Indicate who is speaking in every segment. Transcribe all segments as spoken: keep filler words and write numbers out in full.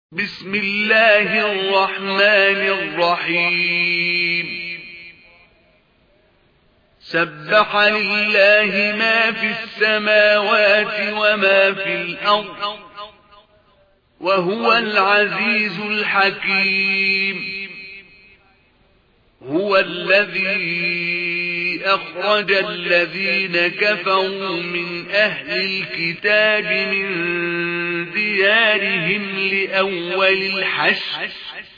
Speaker 1: بسم الله الرحمن الرحيم سبح لله ما في السماوات وما في الأرض وهو العزيز الحكيم هو الذي أخرج الذين كفروا من أهل الكتاب من ديارهم لأول الحشر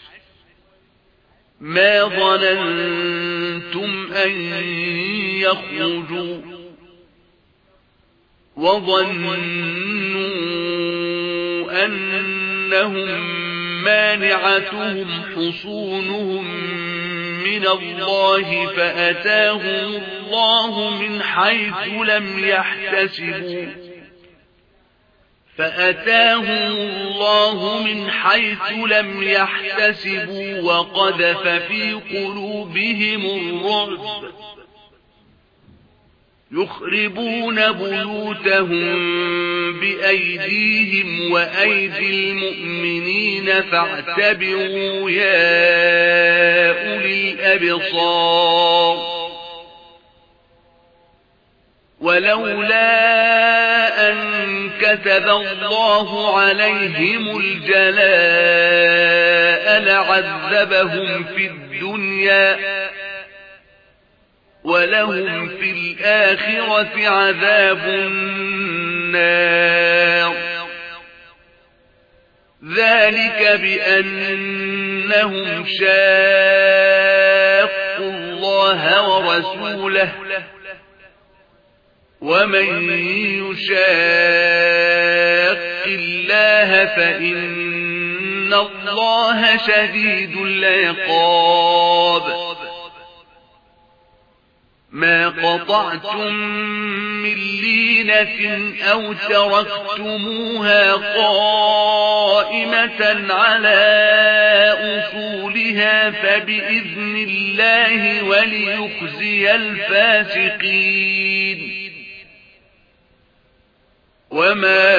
Speaker 1: ما ظننتم أن يخرجوا وظنوا أنهم مانعتهم حصونهم من الله فأتاهم الله من حيث لم يحتسبوا فأتاهم الله من حيث لم يحتسبوا وقذف في قلوبهم الرعب يخربون بيوتهم بأيديهم وأيدي المؤمنين فاعتبروا يا أولي الأبصار ولولا أن كتب الله عليهم الجلاء لعذبهم في الدنيا ولهم في الآخرة عذاب النار ذلك بأنهم شاقوا الله ورسوله ومن يشاق الله فإن الله شديد العقاب ما قطعتم من لينة أو تركتموها قائمة على أصولها فبإذن الله وليخزي الفاسقين وما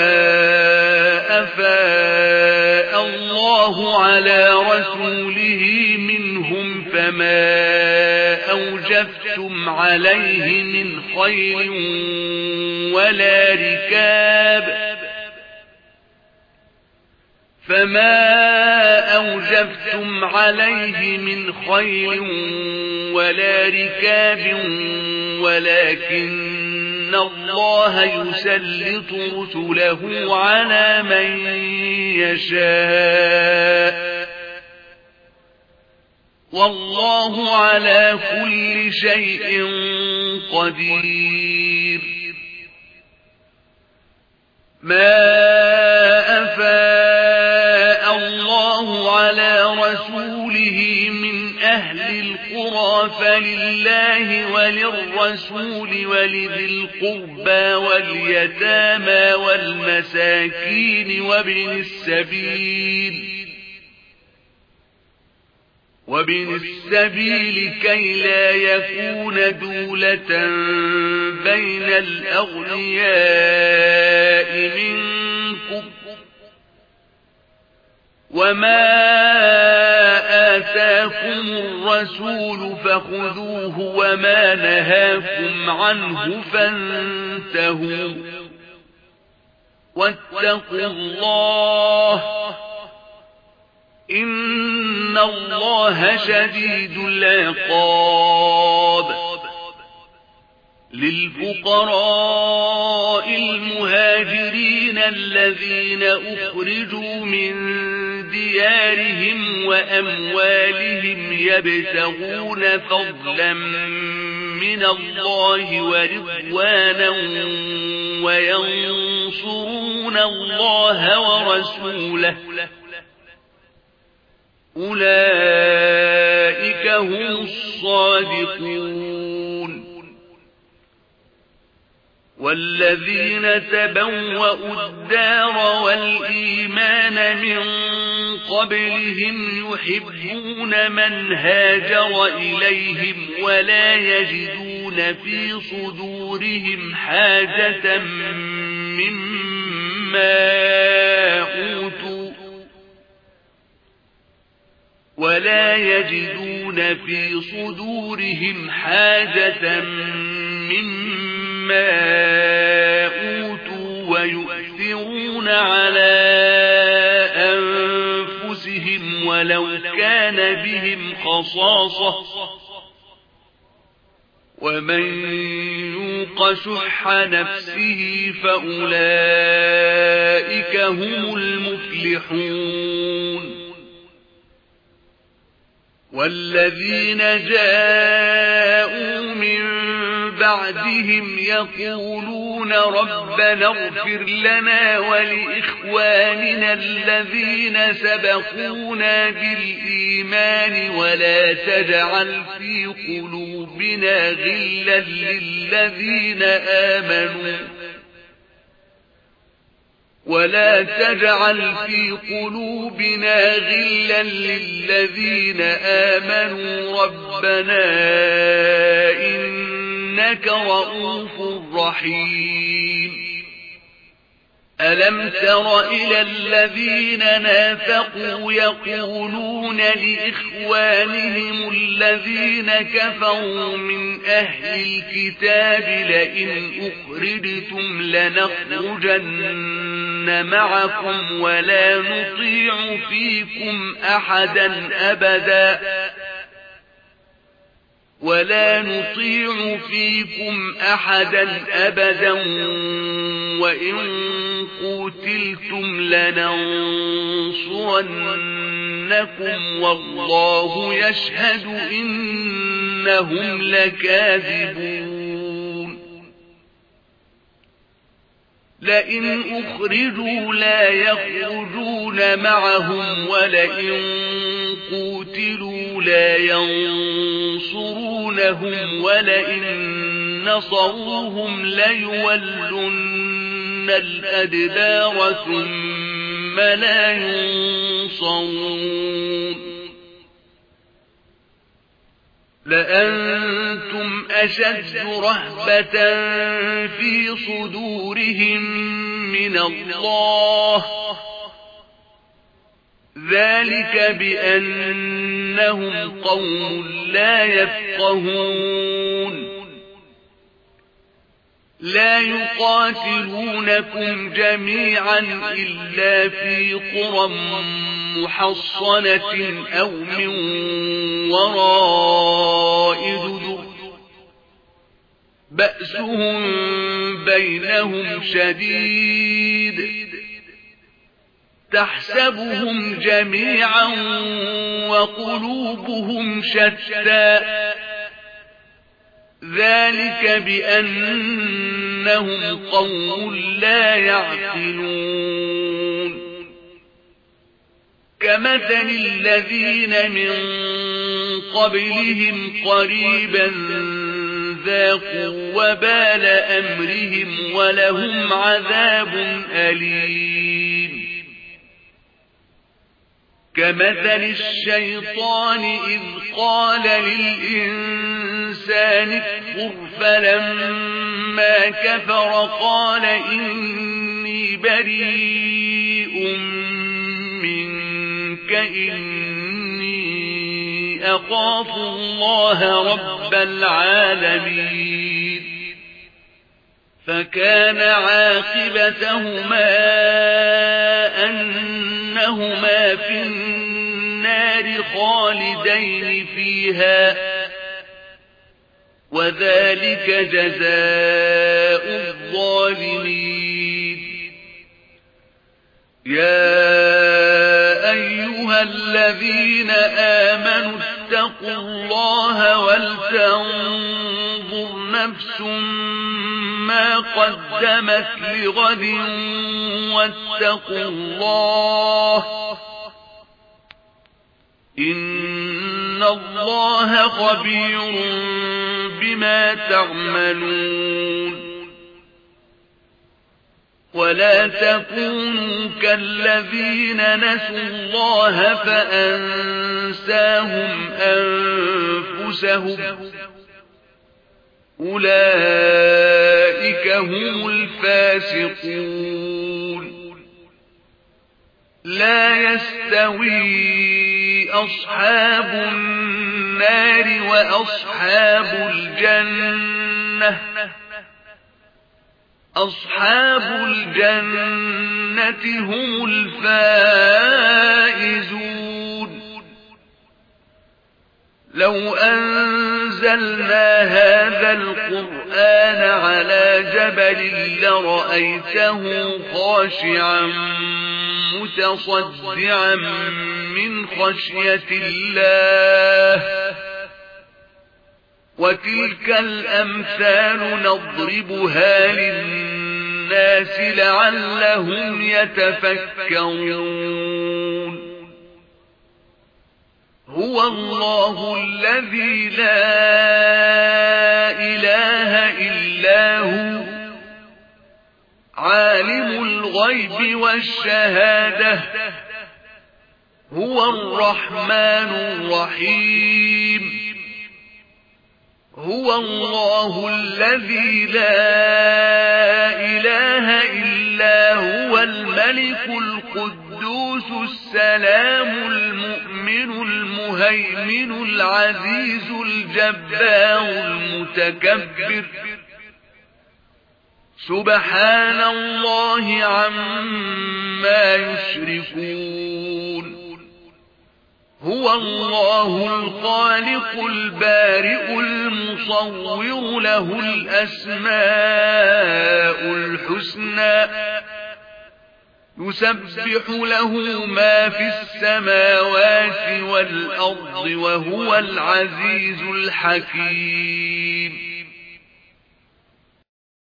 Speaker 1: أفاء الله على رسوله منهم فما أوجفتم عليه من خيل ولا ركاب فما أوجفتم عليه من خيل ولا ركاب ولكن الله يسلط رسله على من يشاء والله على كل شيء قدير ما أفاء الله على رسوله من أهل القرى فلله وللرسول ولذي القربى واليتامى والمساكين وابن السبيل وابن السبيل كي لا يكون دولة بين الأغنياء منكم وما آتاكم الرسول فخذوه وما نهاكم عنه فانتهوا واتقوا الله إن الله شديد العقاب للفقراء المهاجرين الذين أخرجوا من ديارهم وأموالهم يبتغون فضلا من الله ورضوانا وينصرون الله ورسوله أولئك هم الصادقون والذين تبوأوا الدار والإيمان من قبلهم يحبون من هاجر إليهم ولا يجدون في صدورهم حاجة مما أوتوا ولا يجدون في صدورهم حاجة مما أوتوا ويؤثرون على أنفسهم ولو كان بهم خصاصة ومن يوق شح نفسه فأولئك هم المفلحون والذين جاءوا من بعدهم يقولون ربنا اغفر لنا ولإخواننا الذين سبقونا بالإيمان ولا تجعل في قلوبنا غلا للذين آمنوا ولا تجعل في قلوبنا غلا للذين آمنوا ربنا إنك رؤوف رحيم ألم تر إلى الذين نافقوا يقولون لإخوانهم الذين كفروا من أهل الكتاب لئن أخرجتم لنخرجن معكم ولا نطيع فيكم أحدا أبدا ولا نطيع فيكم أحدا أبدا وإن قتلتم لننصرنكم والله يشهد إنهم لكاذبون لئن أخرجوا لا يخرجون معهم ولئن قتلوا لا ينصرونهم ولئن نصروهم ليولن الأدبار ثم لا ينصرون لأنتم أشد رهبة في صدورهم من الله ذلك بأنهم قوم لا يفقهون لا يقاتلونكم جميعا إلا في قرى محصنة أو من وراء جدر بأسهم بينهم شديد تحسبهم جميعا وقلوبهم شتى ذلك بأنهم قوم لا يعقلون كمثل الذين من قبلهم قريبا ذاقوا وبال أمرهم ولهم عذاب أليم كمثل الشيطان إذ قال للإنسان اكفر فلما كفر قال إني بريء منك إني أخاف الله رب العالمين فكان عاقبتهما أنهما في النار خالدين فيها وذلك جزاء الظالمين يا أيها الذين آمنوا اتقوا الله ولتنظر نفس ما قدمت لغد واتقوا الله إن الله خبير بما تعملون ولا تكونوا كالذين نسوا الله فأنساهم أنفسهم أولئك هم الفاسقون لا يستوي أصحاب النار وأصحاب الجنة أصحاب الجنة هم الفائزون. لو أنزلنا هذا القرآن على جبل لرأيته خاشعا متصدعا من خشية الله. وتلك الأمثال نضربها للناس لعلهم يتفكرون. هو الله الذي لا إله إلا هو عالم الغيب والشهادة هو الرحمن الرحيم. هو الله الذي لا إله إلا هو الملك القدوس السلام المؤمن المهيمن العزيز الجبار المتكبر. سبحان الله عما يشركون. هو الله الخالق البارئ المصور له الأسماء الحسنى يسبح له ما في السماوات والأرض وهو العزيز الحكيم.